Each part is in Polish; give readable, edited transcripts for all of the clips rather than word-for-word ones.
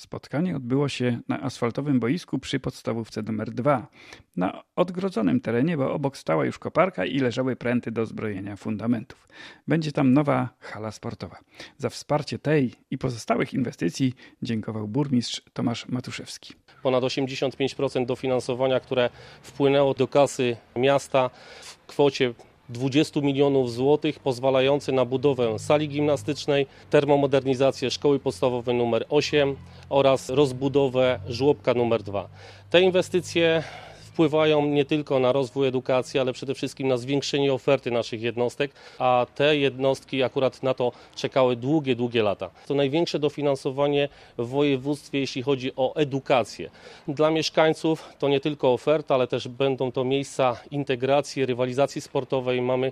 Spotkanie odbyło się na asfaltowym boisku przy podstawówce nr 2. Na odgrodzonym terenie, bo obok stała już koparka i leżały pręty do zbrojenia fundamentów. Będzie tam nowa hala sportowa. Za wsparcie tej i pozostałych inwestycji dziękował burmistrz Tomasz Matuszewski. Ponad 85% dofinansowania, które wpłynęło do kasy miasta w kwocie 20 milionów złotych, pozwalający na budowę sali gimnastycznej, termomodernizację szkoły podstawowej nr 8 oraz rozbudowę żłobka nr 2. Te inwestycje wpływają nie tylko na rozwój edukacji, ale przede wszystkim na zwiększenie oferty naszych jednostek, a te jednostki akurat na to czekały długie lata. To największe dofinansowanie w województwie, jeśli chodzi o edukację. Dla mieszkańców to nie tylko oferta, ale też będą to miejsca integracji, rywalizacji sportowej. Mamy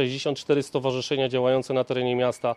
64 stowarzyszenia działające na terenie miasta,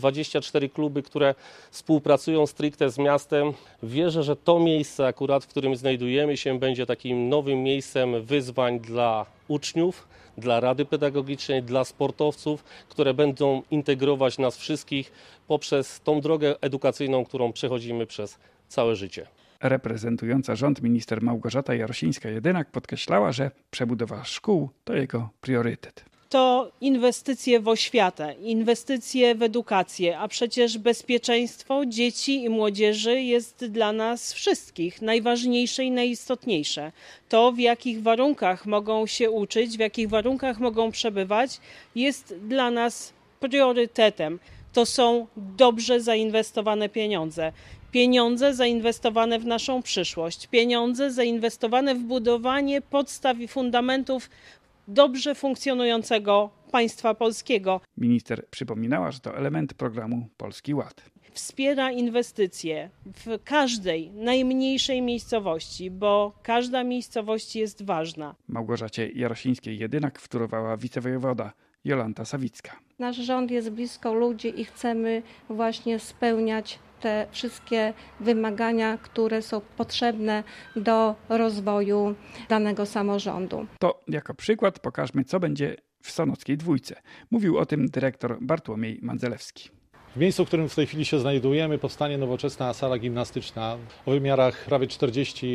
24 kluby, które współpracują stricte z miastem. Wierzę, że to miejsce akurat, w którym znajdujemy się, będzie takim nowym miejscem wyzwań dla uczniów, dla Rady Pedagogicznej, dla sportowców, które będą integrować nas wszystkich poprzez tą drogę edukacyjną, którą przechodzimy przez całe życie. Reprezentująca rząd minister Małgorzata Jarosińska-Jedynak podkreślała, że przebudowa szkół to jego priorytet. To inwestycje w oświatę, inwestycje w edukację, a przecież bezpieczeństwo dzieci i młodzieży jest dla nas wszystkich najważniejsze i najistotniejsze. To, w jakich warunkach mogą się uczyć, w jakich warunkach mogą przebywać, jest dla nas priorytetem. To są dobrze zainwestowane pieniądze. Pieniądze zainwestowane w naszą przyszłość, pieniądze zainwestowane w budowanie podstaw i fundamentów dobrze funkcjonującego państwa polskiego. Minister przypominała, że to element programu Polski Ład. Wspiera inwestycje w każdej najmniejszej miejscowości, bo każda miejscowość jest ważna. Małgorzacie Jarosińskiej-Jedynak wtórowała wicewojewoda Jolanta Sawicka. Nasz rząd jest blisko ludzi i chcemy właśnie spełniać te wszystkie wymagania, które są potrzebne do rozwoju danego samorządu. To jako przykład pokażmy, co będzie w Sanockiej Dwójce. Mówił o tym dyrektor Bartłomiej Mandzelewski. W miejscu, w którym w tej chwili się znajdujemy, powstanie nowoczesna sala gimnastyczna o wymiarach prawie 40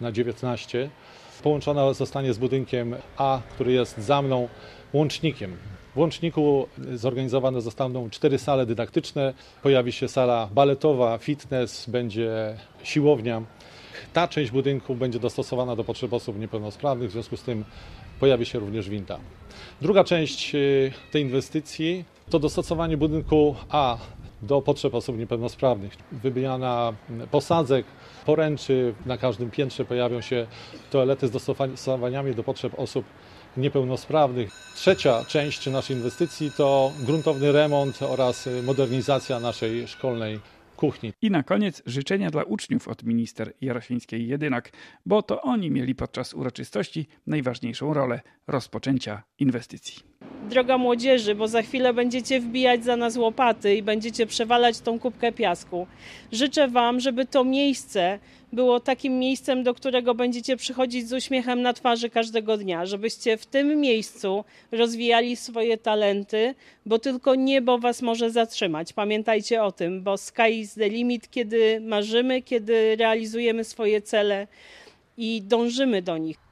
m×19. Połączona zostanie z budynkiem A, który jest za mną, łącznikiem. W łączniku zorganizowane zostaną 4 sale dydaktyczne, pojawi się sala baletowa, fitness, będzie siłownia. Ta część budynku będzie dostosowana do potrzeb osób niepełnosprawnych, w związku z tym pojawi się również winda. Druga część tej inwestycji to dostosowanie budynku A do potrzeb osób niepełnosprawnych. Wymiana posadzek, poręczy, na każdym piętrze pojawią się toalety z dostosowaniami do potrzeb osób niepełnosprawnych. Trzecia część naszej inwestycji to gruntowny remont oraz modernizacja naszej szkolnej kuchni. I na koniec życzenia dla uczniów od minister Jarosińskiej-Jedynak, bo to oni mieli podczas uroczystości najważniejszą rolę rozpoczęcia inwestycji. Droga młodzieży, bo za chwilę będziecie wbijać za nas łopaty i będziecie przewalać tą kubkę piasku. Życzę wam, żeby to miejsce było takim miejscem, do którego będziecie przychodzić z uśmiechem na twarzy każdego dnia, żebyście w tym miejscu rozwijali swoje talenty, bo tylko niebo was może zatrzymać. Pamiętajcie o tym, bo sky is the limit, kiedy marzymy, kiedy realizujemy swoje cele i dążymy do nich.